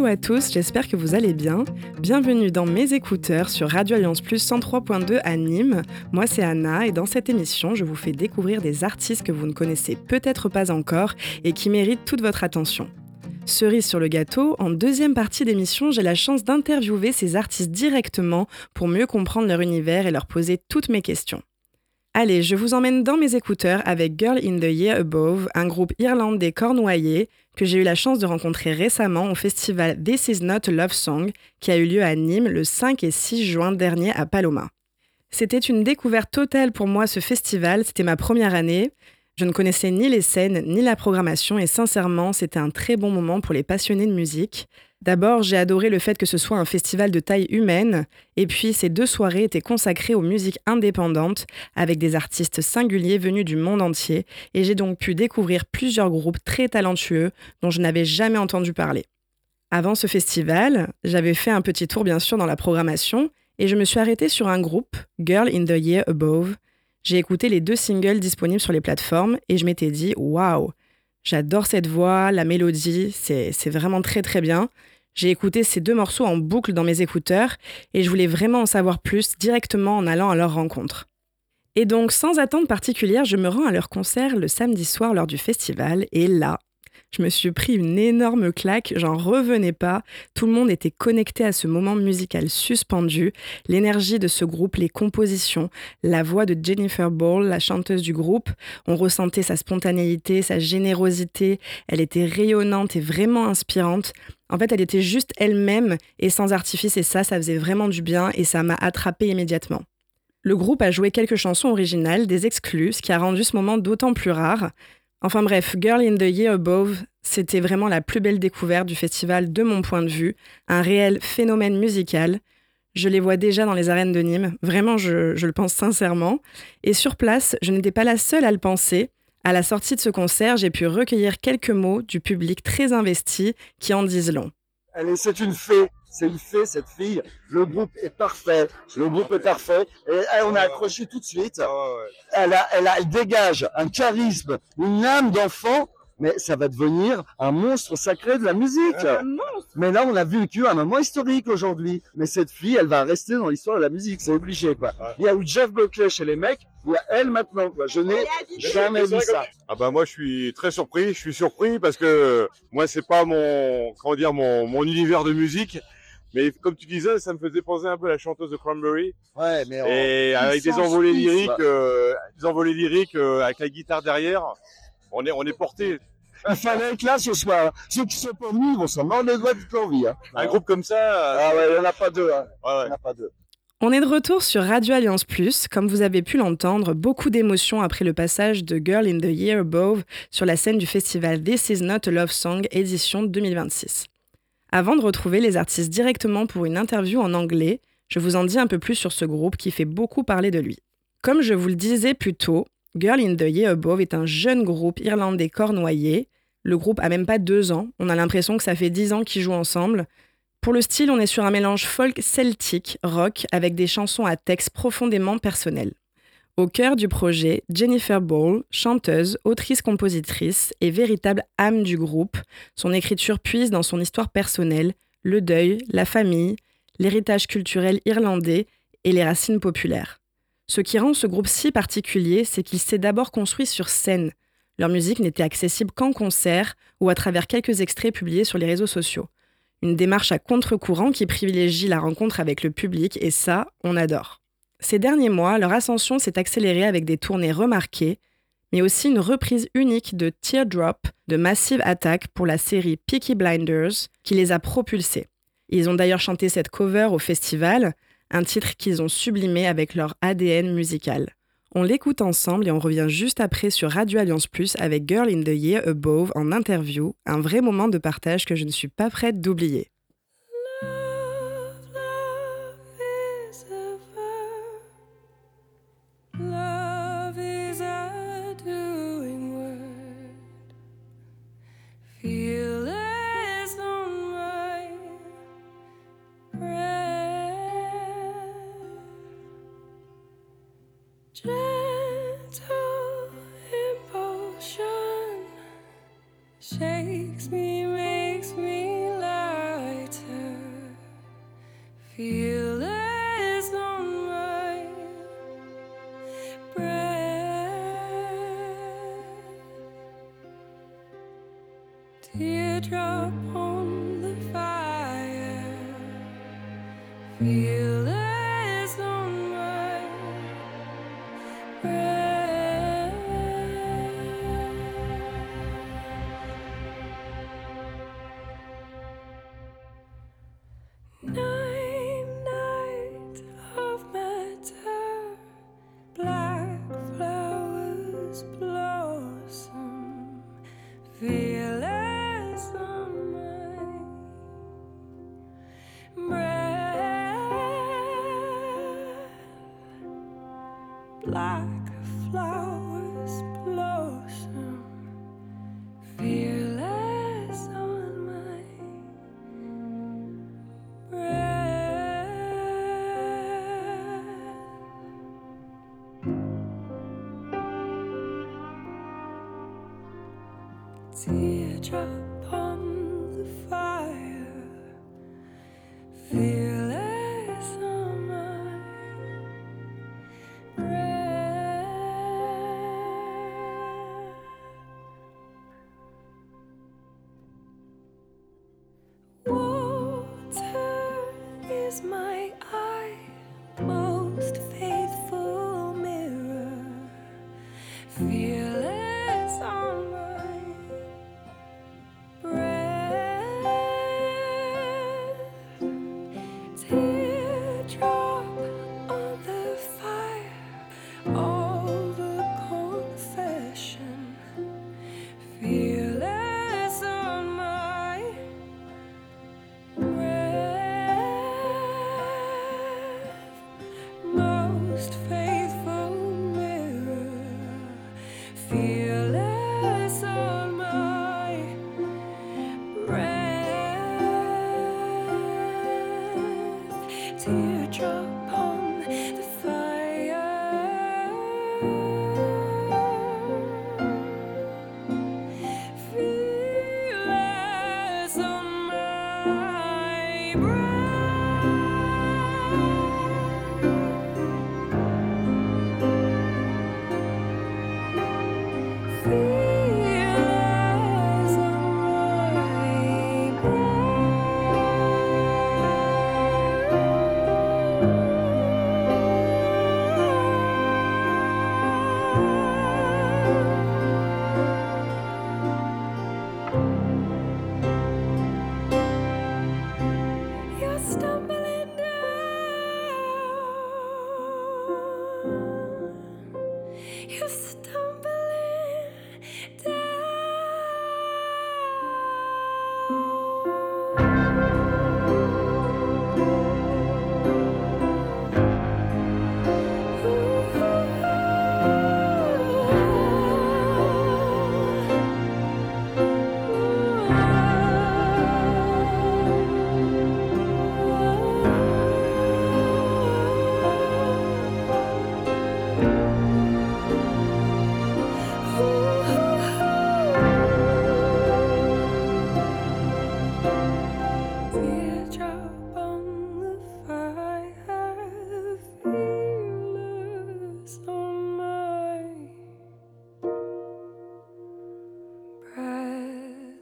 Hello à tous, j'espère que vous allez bien. Bienvenue dans Mes écouteurs sur Radio Alliance Plus 103.2 à Nîmes. Moi c'est Anna et dans cette émission, je vous fais découvrir des artistes que vous ne connaissez peut-être pas encore et qui méritent toute votre attention. Cerise sur le gâteau, en deuxième partie d'émission, j'ai la chance d'interviewer ces artistes directement pour mieux comprendre leur univers et leur poser toutes mes questions. Allez, je vous emmène dans mes écouteurs avec Girl in the Year Above, un groupe irlandais cornouaillais que j'ai eu la chance de rencontrer récemment au festival This Is Not a Love Song qui a eu lieu à Nîmes le 5 et 6 juin dernier à Paloma. C'était une découverte totale pour moi ce festival, c'était ma première année. Je ne connaissais ni les scènes ni la programmation et sincèrement, c'était un très bon moment pour les passionnés de musique. D'abord, j'ai adoré le fait que ce soit un festival de taille humaine et puis ces 2 soirées étaient consacrées aux musiques indépendantes avec des artistes singuliers venus du monde entier et j'ai donc pu découvrir plusieurs groupes très talentueux dont je n'avais jamais entendu parler. Avant ce festival, j'avais fait un petit tour bien sûr dans la programmation et je me suis arrêtée sur un groupe, Girl in the Year Above. J'ai écouté les 2 singles disponibles sur les plateformes et je m'étais dit « Waouh, j'adore cette voix, la mélodie, c'est vraiment très très bien ». J'ai écouté ces 2 morceaux en boucle dans mes écouteurs et je voulais vraiment en savoir plus directement en allant à leur rencontre. Et donc, sans attente particulière, je me rends à leur concert le samedi soir lors du festival et là, je me suis pris une énorme claque, j'en revenais pas. Tout le monde était connecté à ce moment musical suspendu. L'énergie de ce groupe, les compositions, la voix de Jennifer Ball, la chanteuse du groupe, on ressentait sa spontanéité, sa générosité. Elle était rayonnante et vraiment inspirante. En fait, elle était juste elle-même et sans artifice et ça faisait vraiment du bien et ça m'a attrapée immédiatement. Le groupe a joué quelques chansons originales, des exclus, ce qui a rendu ce moment d'autant plus rare. Enfin bref, Girl in the Year Above, c'était vraiment la plus belle découverte du festival de mon point de vue, un réel phénomène musical. Je les vois déjà dans les arènes de Nîmes, vraiment je le pense sincèrement. Et sur place, je n'étais pas la seule à le penser. À la sortie de ce concert, j'ai pu recueillir quelques mots du public très investi qui en disent long. C'est une fée, cette fille. Le groupe est parfait. Et on a accroché tout de suite. Elle dégage un charisme, une âme d'enfant, mais ça va devenir un monstre sacré de la musique. Un monstre. Mais là, on a vécu un moment historique aujourd'hui. Mais cette fille, elle va rester dans l'histoire de la musique, c'est obligé, quoi. Il y a eu Jeff Buckley chez les mecs, il y a elle maintenant, quoi. Je n'ai jamais vu ça. Ah bah moi je suis très surpris, parce que moi c'est pas mon univers de musique, mais comme tu disais, ça me faisait penser un peu à la chanteuse de Cranberry. Ouais, et avec des envolées lyriques, avec la guitare derrière, on est porté. Il fallait être là ce soir. Ceux qui sont pas venus, ils vont s'en mordre les doigts toute leur vie. Un groupe comme ça. Il y en a pas deux. Il y en a pas deux. On est de retour sur Radio Alliance Plus. Comme vous avez pu l'entendre, beaucoup d'émotions après le passage de Girl in the Year Above sur la scène du festival This Is Not a Love Song édition 2026. Avant de retrouver les artistes directement pour une interview en anglais, je vous en dis un peu plus sur ce groupe qui fait beaucoup parler de lui. Comme je vous le disais plus tôt, Girl in the Year Above est un jeune groupe irlandais cornouaillais. Le groupe a même pas 2 ans, on a l'impression que ça fait 10 ans qu'ils jouent ensemble. Pour le style, on est sur un mélange folk celtique, rock, avec des chansons à texte profondément personnel. Au cœur du projet, Jennifer Ball, chanteuse, autrice-compositrice et véritable âme du groupe, son écriture puise dans son histoire personnelle, le deuil, la famille, l'héritage culturel irlandais et les racines populaires. Ce qui rend ce groupe si particulier, c'est qu'il s'est d'abord construit sur scène. Leur musique n'était accessible qu'en concert ou à travers quelques extraits publiés sur les réseaux sociaux. Une démarche à contre-courant qui privilégie la rencontre avec le public et ça, on adore. Ces derniers mois, leur ascension s'est accélérée avec des tournées remarquées, mais aussi une reprise unique de Teardrop de Massive Attack pour la série Peaky Blinders qui les a propulsés. Ils ont d'ailleurs chanté cette cover au festival, un titre qu'ils ont sublimé avec leur ADN musical. On l'écoute ensemble et on revient juste après sur Radio Alliance Plus avec Girl in the Year Above en interview, un vrai moment de partage que je ne suis pas prête d'oublier. Shakes me, makes me lie. fearless on my breath. Night of matter, black flowers blossom, fearless on my breath. Black flowers blossom, fearless on my teardrop on the fire, fearless on my breath. Water is my eye, most faithful mirror, fearless on my breath. Teardrop on the fire, all the confession, fearless on my breath. Most faithful mirror, fearless on my breath. Teardrop on the fire, fearless on my breath. Fearless on my You're stumbling down. You're stumbling Teardrop on the fire, fearless on my breath.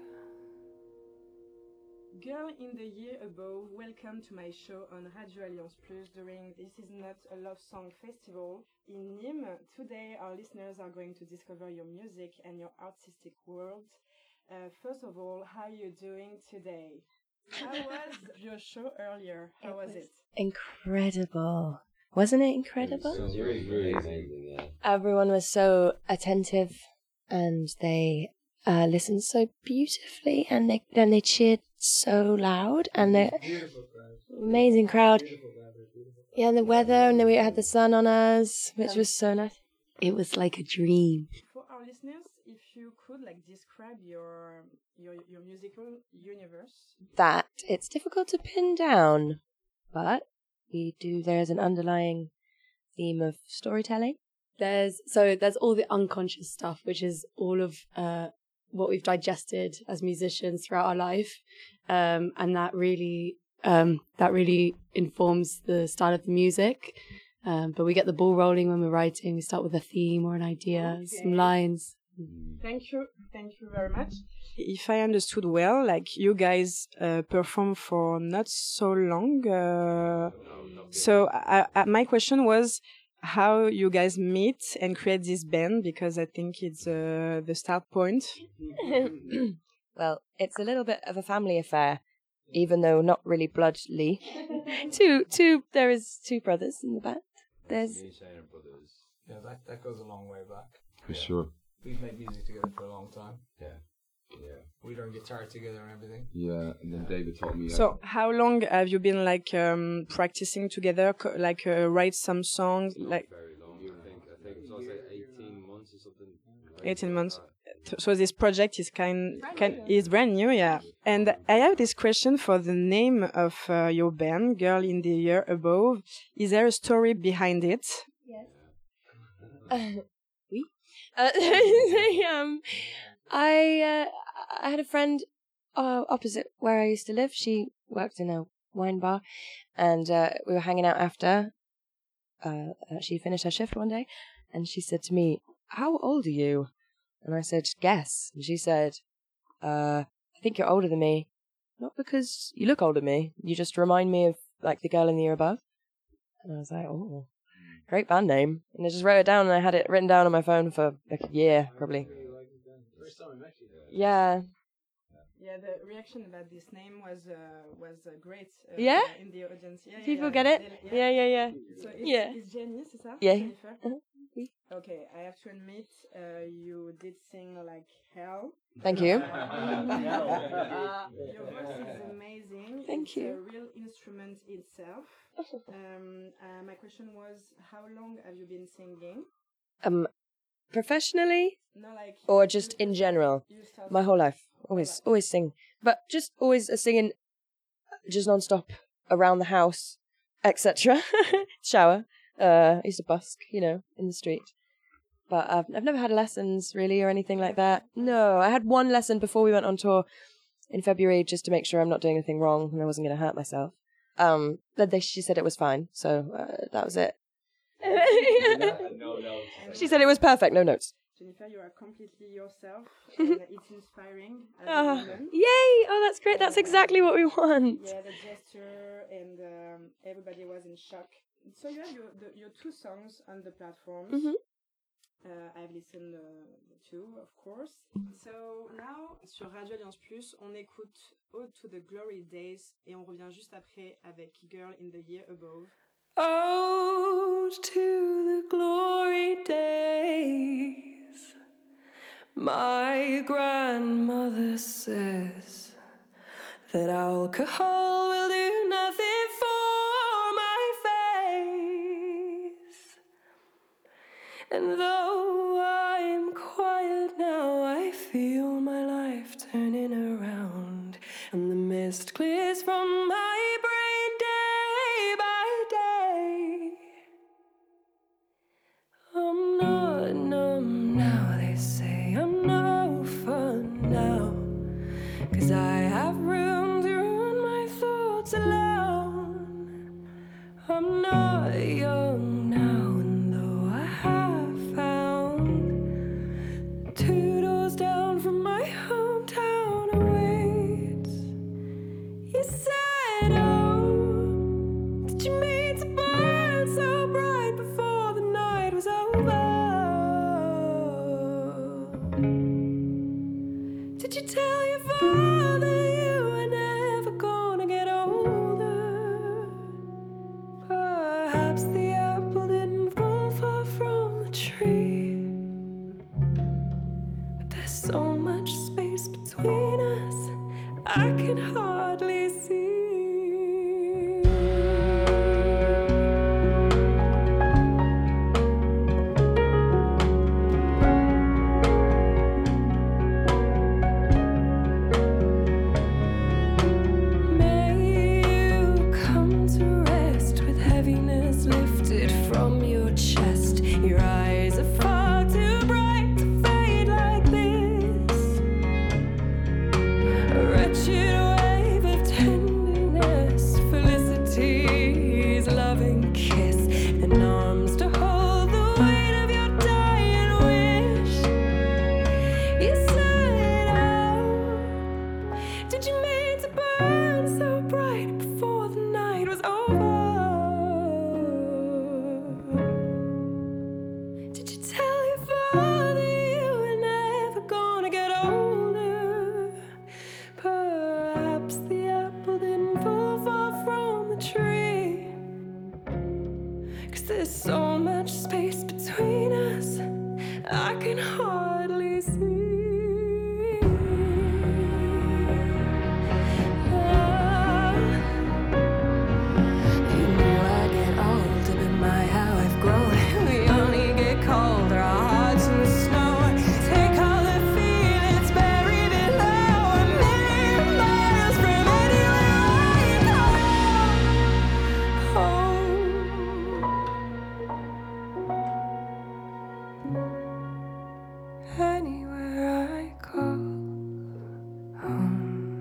Girl in the Year Above, welcome to my show on Radio Alliance Plus during This Is Not a Love Song Festival in Nîmes. Today our listeners are going to discover your music and your artistic world. First of all, how are you doing today? How was your show earlier? How was it? Incredible. Wasn't it incredible? It was really amazing, yeah. Everyone was so attentive and they listened so beautifully and they cheered so loud and the amazing crowd. Yeah, and the weather, and then we had the sun on us, which was so nice. It was like a dream. For our listeners, if you could describe your musical universe. That it's difficult to pin down, but there's an underlying theme of storytelling. There's all the unconscious stuff, which is all of what we've digested as musicians throughout our life, and that really informs the style of the music. But we get the ball rolling when we're writing. We start with a theme or an idea, some lines. Thank you very much. If I understood well, like you guys perform for not so long. So my question was how you guys meet and create this band, because I think it's the start point. Well, it's a little bit of a family affair, even though not really bloodly. There is two brothers in the band. There's Yeah, that goes a long way back. For sure. We've made music together for a long time. Yeah. We learned guitar together and everything. Yeah, and then David taught me. So how long have you been like practicing together, write some songs? Like very long. I think it was also 18 months or something. 18 months. So this project is is brand new, yeah. And I have this question for the name of your band, Girl in the Year Above. Is there a story behind it? Yes. Oui. I had a friend opposite where I used to live. She worked in a wine bar, and we were hanging out after she finished her shift one day, and she said to me, "How old are you?" And I said, "Guess." And she said, "I think you're older than me. Not because you look older than me. You just remind me of like the Girl in the Year Above." And I was like, "Oh, great band name." And I just wrote it down, and I had it written down on my phone for like a year, probably. Yeah. Yeah, the reaction about this name was great. Yeah? In the audience. Yeah, People get it? Yeah. So it's Jenny, c'est ça? Yeah. Jennifer? Oui. Okay, I have to admit, you did sing like hell. Thank you. Your voice is amazing. Thank it's you. a real instrument itself. My question was, how long have you been singing? Professionally? No, like, Or just in general? My whole life. Always sing. But just always singing just non-stop around the house, etc. Shower. I used to busk, in the street. But I've never had lessons, really, or anything like that. No, I had one lesson before we went on tour in February, just to make sure I'm not doing anything wrong and I wasn't going to hurt myself. But she said it was fine, so that was it. No notes. She said it was perfect, no notes. Jennifer, you are completely yourself, and it's inspiring. As a woman. Yay! Oh, that's great. That's exactly what we want. Yeah, the gesture, and everybody was in shock. So you have your two songs on the platforms. Mm-hmm. I've listened to, of course. So now, sur Radio Alliance Plus, on écoute Ode to the Glory Days, et on revient juste après avec Girl in the Year Above. Ode to the glory days. My grandmother says that alcohol will do nothing for my face. And though I'm quiet now, I feel my life turning around, and the mist clears from my brain day by day. I'm not numb now, they say I'm no fun now, 'cause I have room to run my thoughts alone. I'm not young now, and though I have found 2 doors down from my hometown awaits. You said, oh, did you mean to burn so bright before the night was over? Did you tell your father you were never gonna get older? Perhaps the apple didn't fall far from the tree, but there's so much space between us, I can hardly see. May you come to rest with heaviness lifted from your chest. Your eyes are far too bright to fade like this. Wretched way 'cause there's so much space between us, I can hardly see. You know I get older, but my how I've grown. We only get colder, our hearts in the snow. Take all the feelings buried below, a million miles from anywhere I go home. Anywhere I go home.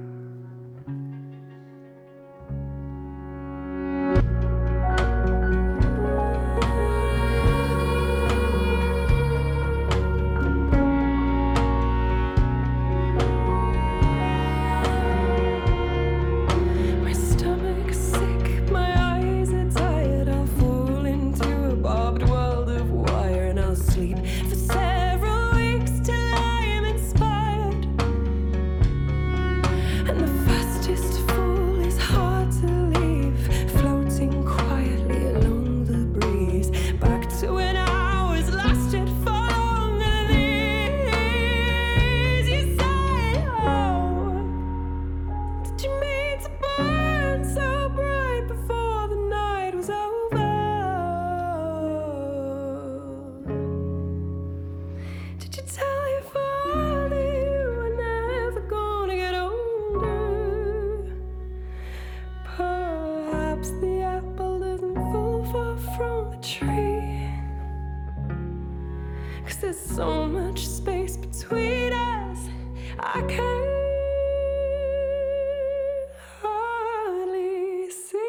My stomach's sick, my eyes are tired. I'll fall into a barbed world of wire and I'll sleep for several weeks till I am inspired. And the fastest fall is hard to leave, floating quietly along the breeze, back to when hours lasted for longer than these. You say, oh, did you mean to burn so bright before the night was over? Did you tell your father you were never gonna get older? Perhaps the apple doesn't fall far from the tree, 'cause there's so much space between us, I can't hardly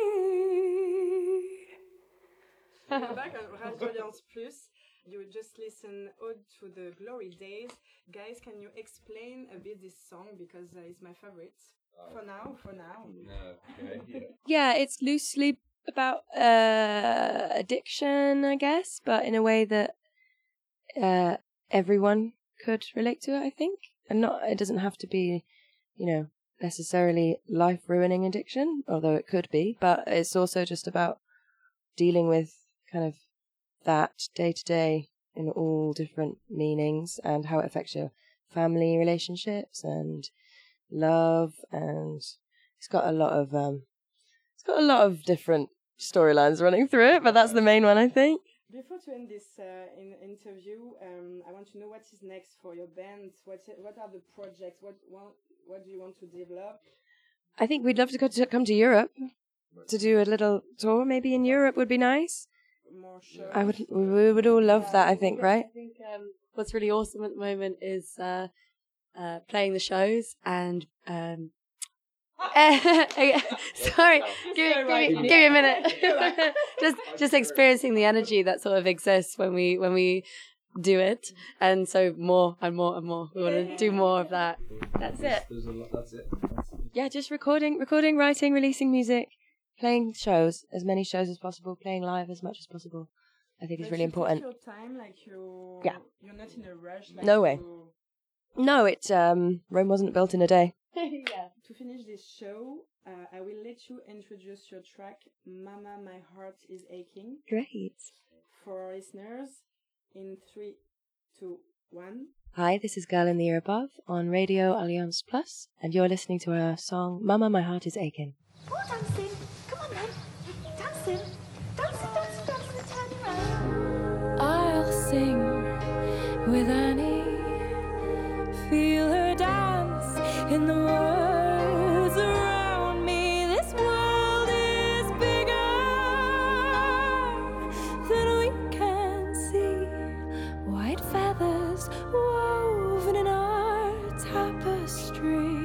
see. We're back on Radio Alliance Plus. You just listen Ode to the Glory Days. Guys, can you explain a bit this song, because it's my favorite. For now. No, okay. Yeah, it's loosely about addiction, I guess, but in a way that everyone could relate to it, I think. And it doesn't have to be, necessarily life-ruining addiction, although it could be, but it's also just about dealing with kind of that day to day in all different meanings and how it affects your family relationships and love, and it's got a lot of different storylines running through it, but that's the main one, I think. Before to end this interview, I want to know what is next for your band. What are the projects? What do you want to develop? I think we'd love to come to Europe to do a little tour. Maybe in Europe would be nice. More shows. We would all love that, I think, right? I think what's really awesome at the moment is playing the shows and sorry, give me a minute. just experiencing the energy that sort of exists when we do it, and so more and more and more. We want to do more of that. That's it. There's a lot. That's it. Yeah, just recording, writing, releasing music, playing shows, as many shows as possible, playing live as much as possible. I think it's really important. Your time, Yeah. You're not in a rush. No way. No, it's Rome wasn't built in a day. Yeah. To finish this show, I will let you introduce your track, Mama, My Heart is Aching. Great. For our listeners, in 3, 2, 1. Hi, this is Girl in the Year Above on Radio Alliance Plus, and you're listening to our song, Mama, My Heart is Aching. Go dancing. Come on then. Dancing. Dancing, turn around. I'll sing with Annie, feel her dance in the words around me. This world is bigger than we can see. White feathers woven in our tapestry.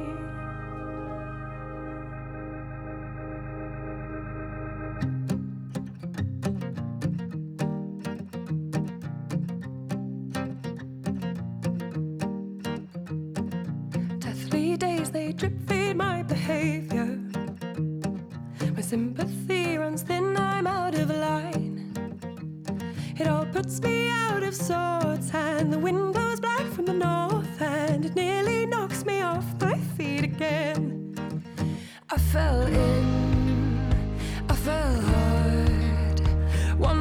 Deathly days, they drip feed my behavior. My sympathy runs thin, I'm out of line. It all puts me out of sorts, and the wind blows black from the north, and it nearly knocks me off my feet again. I fell hard.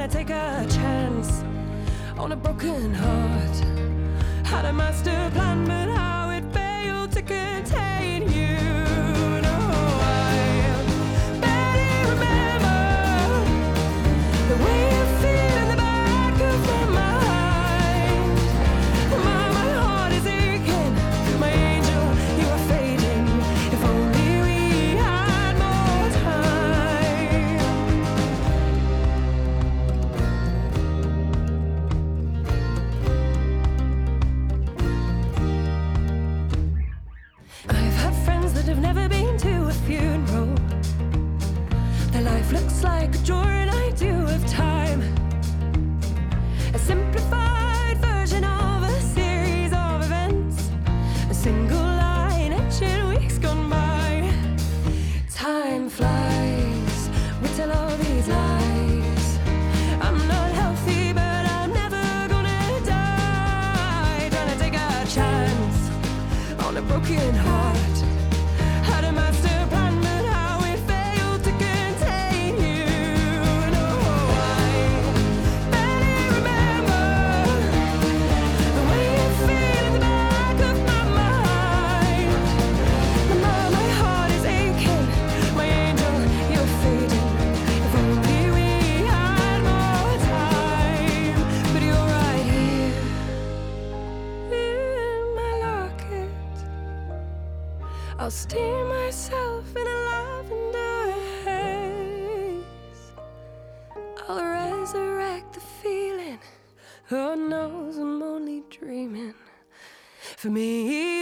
to take a chance on a broken heart. Had a master plan, but how it failed to contain you. No, I barely remember the way you feel in the back of my mind. My heart is aching, my angel, you are fading. If only we had more time. I've had friends that have never been to a funeral. Their life looks like a drawing I do of time, a simplified version of a series of events, a single line etching weeks gone by. Time flies, we tell all these lies. I'm not healthy, but I'm never gonna die. Trying to take a chance on a broken heart. Had a master plan, but how it failed to contain you. No, I barely remember the way you feel in the back of my mind. My heart is aching, my angel, you're fading. If only we had more time. But you're right here in my locket. I'll steam myself in a lavender haze. I'll resurrect the feeling. Lord knows I'm only dreaming. For me,